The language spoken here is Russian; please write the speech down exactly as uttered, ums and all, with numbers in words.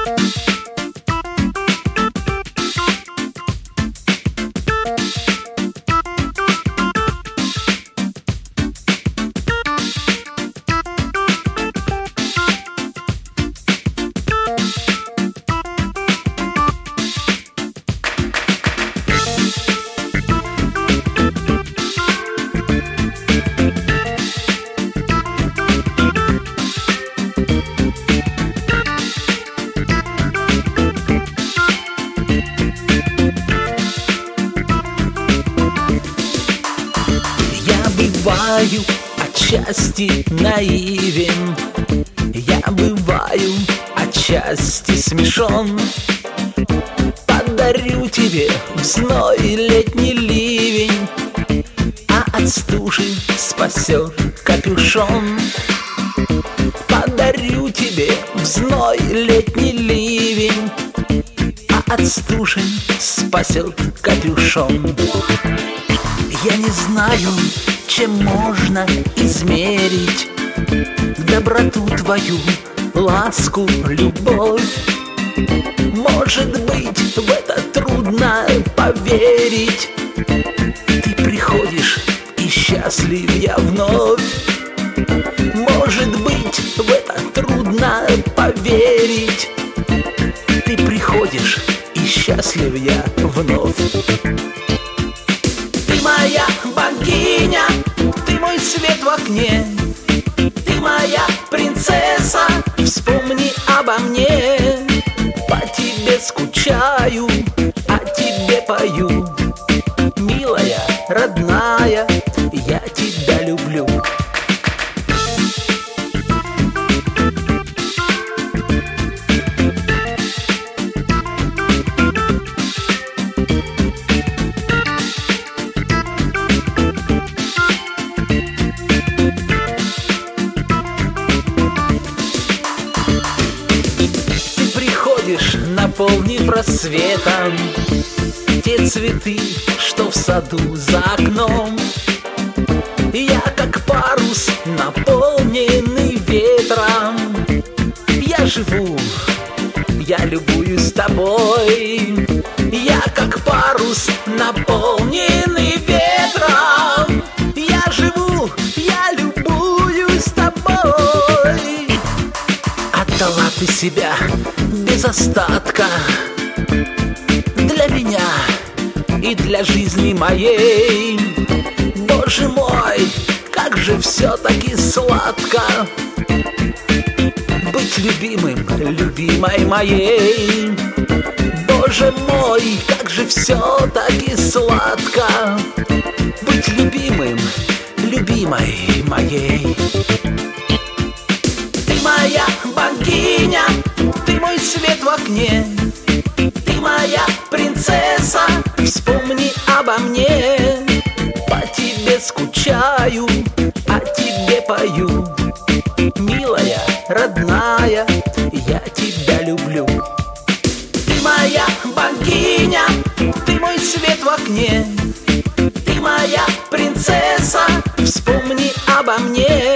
Бываю отчасти наивен, я бываю отчасти смешон. Подарю тебе в зной летний ливень, а от стужи спасет капюшон. Подарю тебе в зной летний ливень, а от стужи спасет капюшон. Я не знаю, чем можно измерить доброту твою, ласку, любовь. Может быть, в это трудно поверить. Ты приходишь, и счастлив я вновь. Может быть, в это трудно поверить. Ты приходишь, и счастлив я вновь. Ты моя богиня, ты мой свет в окне, ты моя принцесса, вспомни обо мне. По тебе скучаю, о тебе пою. Милая, родная, я тебя люблю. Наполнив рассветом те цветы, что в саду за окном. Я как парус, наполненный ветром. Я живу, я любуюсь тобой. Я как парус, наполненный ветром. Я живу, я любуюсь тобой. Отдала ты себя без остатка для меня и для жизни моей. Боже мой, как же все-таки сладко быть любимым, любимой моей. Боже мой, как же все-таки сладко быть любимым, любимой моей. Ты моя богиня, ты мой свет в окне, ты моя принцесса, вспомни обо мне. По тебе скучаю, о тебе пою. Милая, родная, я тебя люблю. Ты моя богиня, ты мой свет в окне, ты моя принцесса, вспомни обо мне.